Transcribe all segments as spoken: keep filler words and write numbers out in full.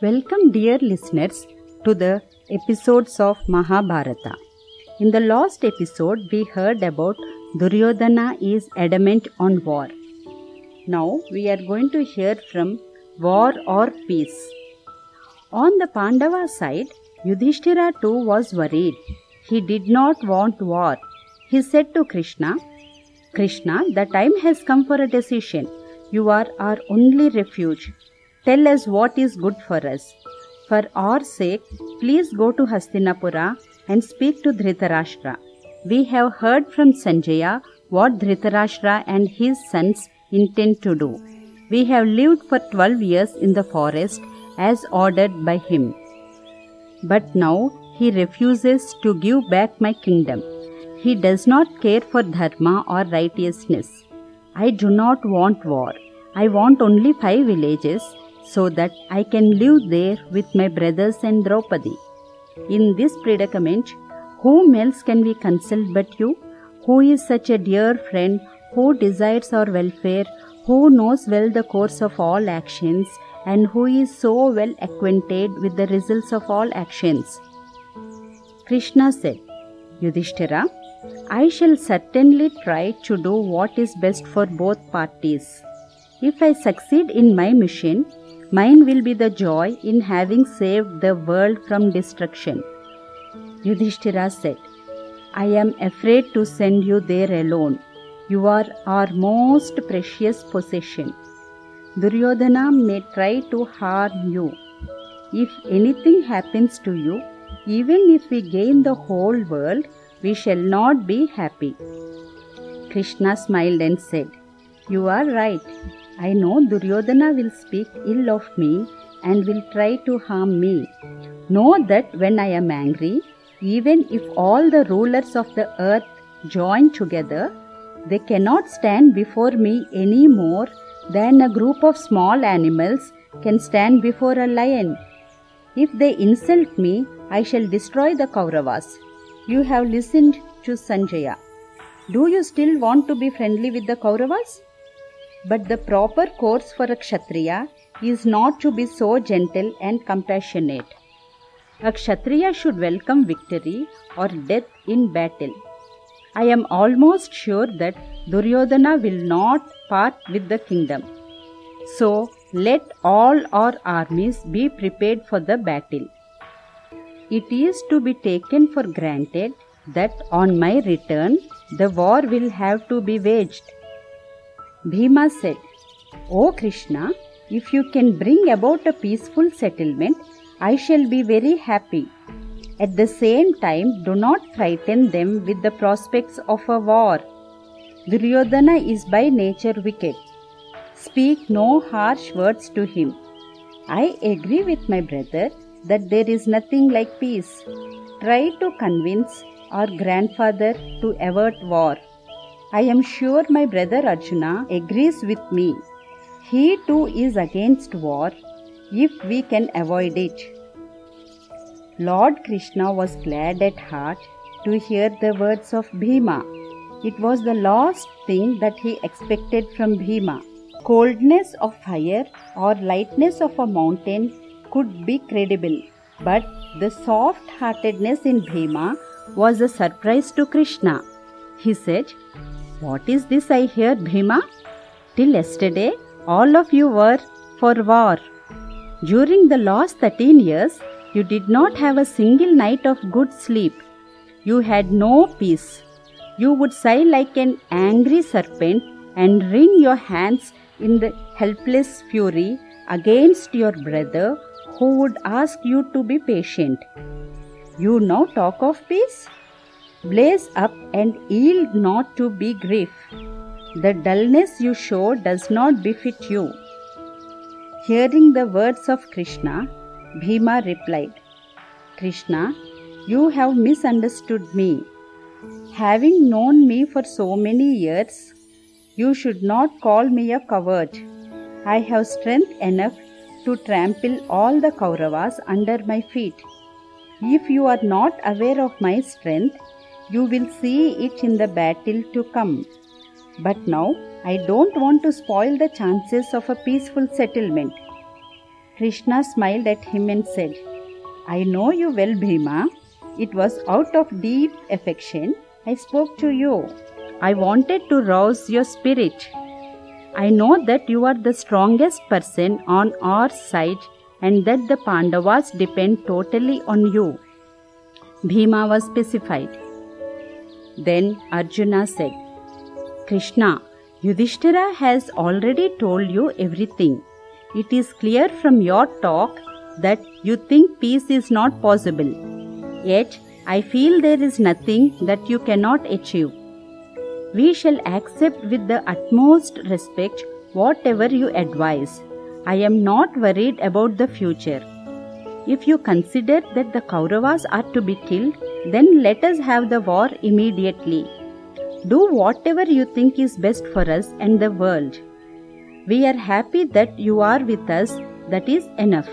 Welcome, dear listeners, to the episodes of Mahabharata. In the last episode, we heard about Duryodhana is adamant on war. Now we are going to hear from war or peace. On the Pandava side, Yudhishthira too was worried. He did not want war. He said to Krishna, Krishna, the time has come for a decision. You are our only refuge. Tell us what is good for us. For our sake, please go to Hastinapura and speak to Dhritarashtra. We have heard from Sanjaya what Dhritarashtra and his sons intend to do. We have lived for twelve years in the forest as ordered by him. But now he refuses to give back my kingdom. He does not care for dharma or righteousness. I do not want war. I want only five villages so that I can live there with my brothers and Draupadi. In this predicament, whom else can we consult but you, who is such a dear friend, who desires our welfare, who knows well the course of all actions, and who is so well acquainted with the results of all actions. Krishna said, Yudhishthira, I shall certainly try to do what is best for both parties. If I succeed in my mission, mine will be the joy in having saved the world from destruction. Yudhishthira said, I am afraid to send you there alone. You are our most precious possession. Duryodhana may try to harm you. If anything happens to you, even if we gain the whole world, we shall not be happy. Krishna smiled and said, You are right. I know Duryodhana will speak ill of me and will try to harm me. Know that when I am angry, even if all the rulers of the earth join together, they cannot stand before me any more than a group of small animals can stand before a lion. If they insult me, I shall destroy the Kauravas. You have listened to Sanjaya. Do you still want to be friendly with the Kauravas? But the proper course for a Kshatriya is not to be so gentle and compassionate. A Kshatriya should welcome victory or death in battle. I am almost sure that Duryodhana will not part with the kingdom. So let all our armies be prepared for the battle. It is to be taken for granted that on my return, the war will have to be waged. Bhima said, O Krishna, if you can bring about a peaceful settlement, I shall be very happy. At the same time, do not frighten them with the prospects of a war. Duryodhana is by nature wicked. Speak no harsh words to him. I agree with my brother that there is nothing like peace. Try to convince our grandfather to avert war. I am sure my brother Arjuna agrees with me. He too is against war if we can avoid it. Lord Krishna was glad at heart to hear the words of Bhima. It was the last thing that he expected from Bhima. Coldness of fire or lightness of a mountain could be credible, but the soft-heartedness in Bhima was a surprise to Krishna. He said, What is this I hear, Bhima? Till yesterday, all of you were for war. During the last thirteen years, you did not have a single night of good sleep. You had no peace. You would sigh like an angry serpent and wring your hands in the helpless fury against your brother who would ask you to be patient. You now talk of peace? Blaze up and yield not to be grief. The dullness you show does not befit you. Hearing the words of Krishna, Bhima replied, Krishna, you have misunderstood me. Having known me for so many years, you should not call me a coward. I have strength enough to trample all the Kauravas under my feet. If you are not aware of my strength, you will see it in the battle to come. But now I don't want to spoil the chances of a peaceful settlement. Krishna smiled at him and said, I know you well, Bhima. It was out of deep affection I spoke to you. I wanted to rouse your spirit. I know that you are the strongest person on our side and that the Pandavas depend totally on you. Bhima was pacified. Then Arjuna said, Krishna, Yudhishthira has already told you everything. It is clear from your talk that you think peace is not possible. Yet, I feel there is nothing that you cannot achieve. We shall accept with the utmost respect whatever you advise. I am not worried about the future. If you consider that the Kauravas are to be killed, then let us have the war immediately. Do whatever you think is best for us and the world. We are happy that you are with us, that is enough.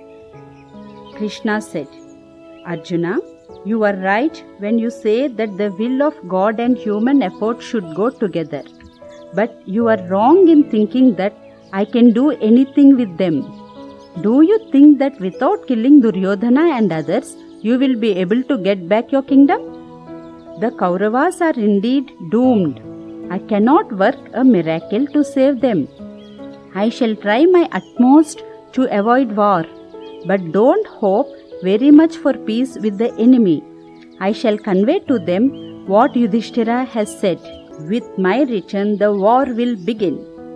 Krishna said, Arjuna, you are right when you say that the will of God and human effort should go together. But you are wrong in thinking that I can do anything with them. Do you think that without killing Duryodhana and others, you will be able to get back your kingdom? The Kauravas are indeed doomed. I cannot work a miracle to save them. I shall try my utmost to avoid war, but don't hope very much for peace with the enemy. I shall convey to them what Yudhishthira has said. With my return, the war will begin.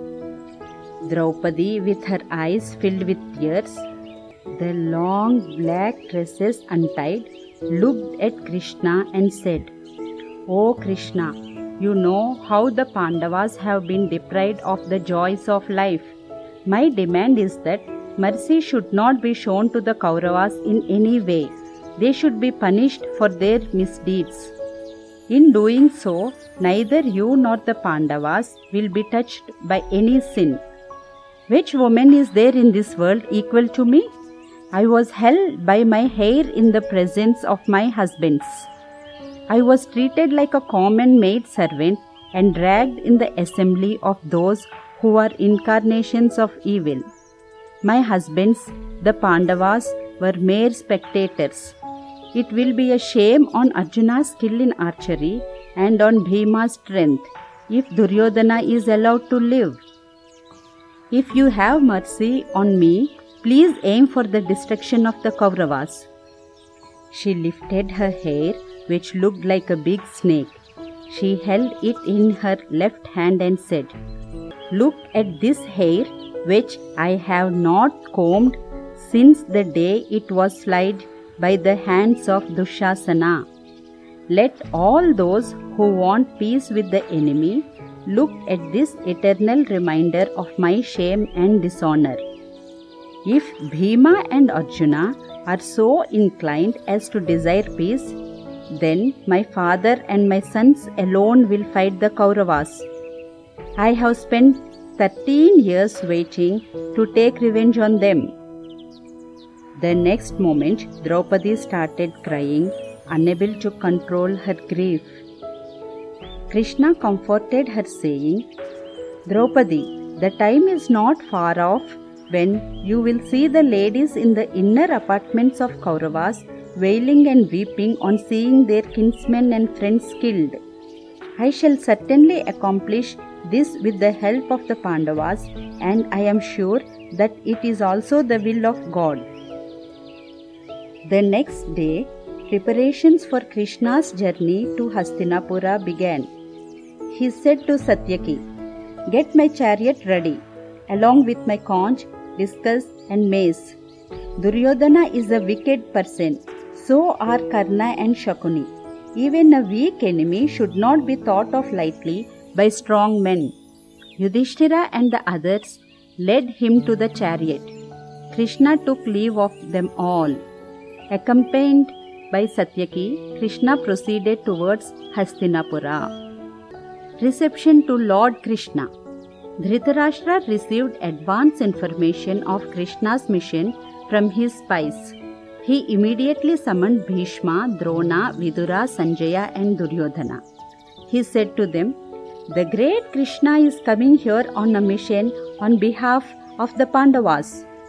Draupadi, with her eyes filled with tears, the long black tresses untied, looked at Krishna and said, O Krishna, you know how the Pandavas have been deprived of the joys of life. My demand is that mercy should not be shown to the Kauravas in any way. They should be punished for their misdeeds. In doing so, neither you nor the Pandavas will be touched by any sin. Which woman is there in this world equal to me? I was held by my hair in the presence of my husbands. I was treated like a common maid servant and dragged in the assembly of those who are incarnations of evil. My husbands, the Pandavas, were mere spectators. It will be a shame on Arjuna's skill in archery and on Bhima's strength if Duryodhana is allowed to live. If you have mercy on me, please aim for the destruction of the Kauravas. She lifted her hair, which looked like a big snake. She held it in her left hand and said, Look at this hair, which I have not combed since the day it was slayed by the hands of Dushasana. Let all those who want peace with the enemy look at this eternal reminder of my shame and dishonor. If Bhima and Arjuna are so inclined as to desire peace, then my father and my sons alone will fight the Kauravas. I have spent thirteen years waiting to take revenge on them. The next moment, Draupadi started crying, unable to control her grief. Krishna comforted her, saying, Draupadi, the time is not far off when you will see the ladies in the inner apartments of Kauravas wailing and weeping on seeing their kinsmen and friends killed. I shall certainly accomplish this with the help of the Pandavas, and I am sure that it is also the will of God. The next day, preparations for Krishna's journey to Hastinapura began. He said to Satyaki, Get my chariot ready, along with my conch, discus and mace. Duryodhana is a wicked person, so are Karna and Shakuni. Even a weak enemy should not be thought of lightly by strong men. Yudhishthira and the others led him to the chariot. Krishna took leave of them all. Accompanied by Satyaki, Krishna proceeded towards Hastinapura. Reception to Lord Krishna. Dhritarashtra received advance information of Krishna's mission from his spies. He immediately summoned Bhishma, Drona, Vidura, Sanjaya and Duryodhana. He said to them, The great Krishna is coming here on a mission on behalf of the Pandavas.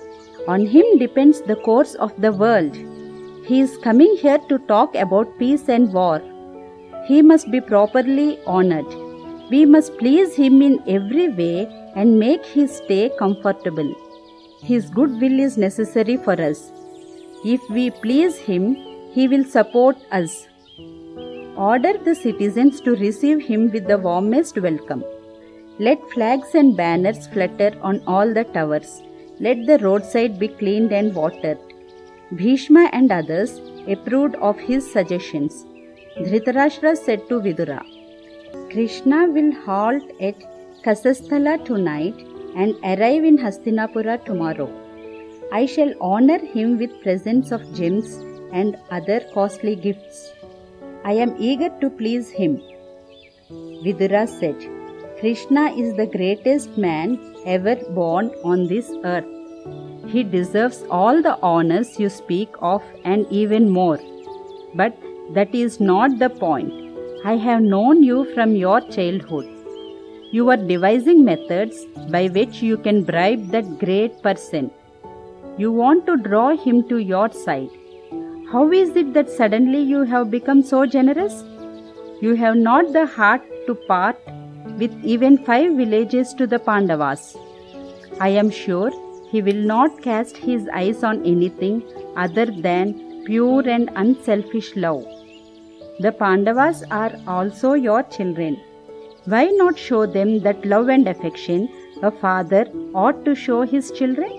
On him depends the course of the world. He is coming here to talk about peace and war. He must be properly honored. We must please him in every way and make his stay comfortable. His goodwill is necessary for us. If we please him, he will support us. Order the citizens to receive him with the warmest welcome. Let flags and banners flutter on all the towers. Let the roadside be cleaned and watered. Bhishma and others approved of his suggestions. Dhritarashtra said to Vidura, Krishna will halt at Kasasthala tonight and arrive in Hastinapura tomorrow. I shall honor him with presents of gems and other costly gifts. I am eager to please him. Vidura said, Krishna is the greatest man ever born on this earth. He deserves all the honors you speak of and even more. But that is not the point. I have known you from your childhood. You are devising methods by which you can bribe that great person. You want to draw him to your side. How is it that suddenly you have become so generous? You have not the heart to part with even five villages to the Pandavas. I am sure he will not cast his eyes on anything other than pure and unselfish love. The Pandavas are also your children. Why not show them that love and affection a father ought to show his children?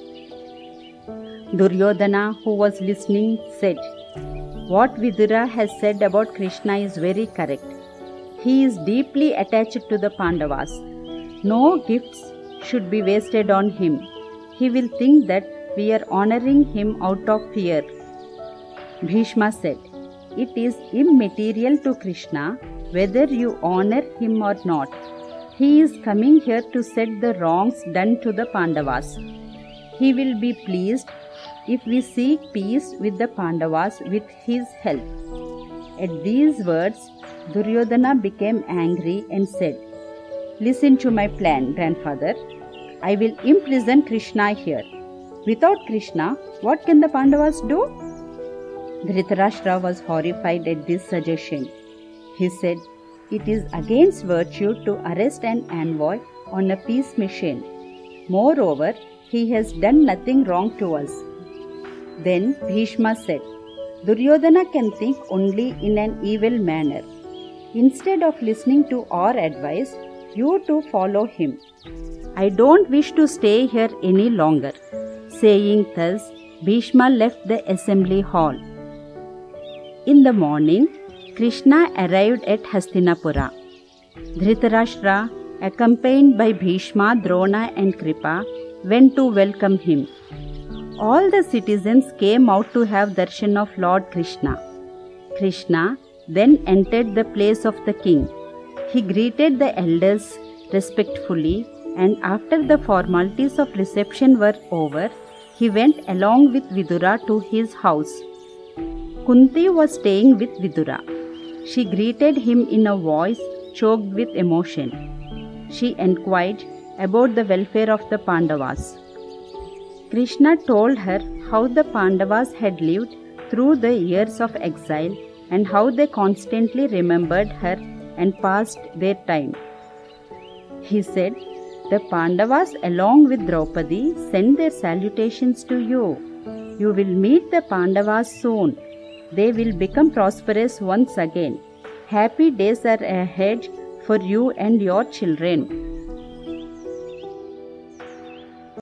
Duryodhana, who was listening, said, What Vidura has said about Krishna is very correct. He is deeply attached to the Pandavas. No gifts should be wasted on him. He will think that we are honoring him out of fear. Bhishma said, It is immaterial to Krishna whether you honor him or not. He is coming here to set the wrongs done to the Pandavas. He will be pleased if we seek peace with the Pandavas with his help. At these words, Duryodhana became angry and said, Listen to my plan, grandfather. I will imprison Krishna here. Without Krishna, what can the Pandavas do? Dhritarashtra was horrified at this suggestion. He said, It is against virtue to arrest an envoy on a peace mission. Moreover, he has done nothing wrong to us. Then Bhishma said, Duryodhana can think only in an evil manner. Instead of listening to our advice, you too follow him. I don't wish to stay here any longer. Saying thus, Bhishma left the assembly hall. In the morning, Krishna arrived at Hastinapura. Dhritarashtra, accompanied by Bhishma, Drona and Kripa, went to welcome him. All the citizens came out to have darshan of Lord Krishna. Krishna then entered the place of the king. He greeted the elders respectfully, and after the formalities of reception were over, he went along with Vidura to his house. Kunti was staying with Vidura. She greeted him in a voice choked with emotion. She inquired about the welfare of the Pandavas. Krishna told her how the Pandavas had lived through the years of exile and how they constantly remembered her and passed their time. He said, The Pandavas along with Draupadi send their salutations to you. You will meet the Pandavas soon. They will become prosperous once again. Happy days are ahead for you and your children.